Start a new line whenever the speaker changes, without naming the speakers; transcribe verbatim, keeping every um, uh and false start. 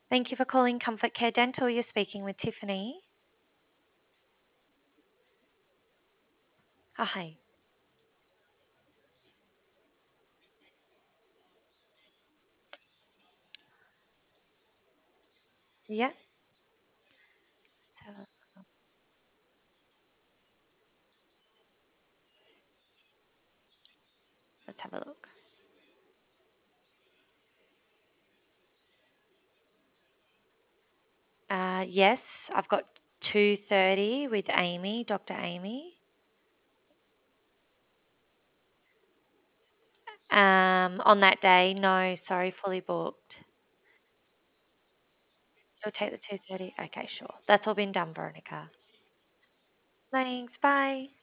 Thank you for calling Comfort Care Dental. You're speaking with Tiffany. Oh, hi. Yeah, let's have a, let's have a look. Uh, yes, I've got two thirty with Amy, Doctor Amy. Um, on that day, no, sorry, fully booked. You'll take the two thirty? Okay, sure. That's all been done, Veronica. Thanks, bye.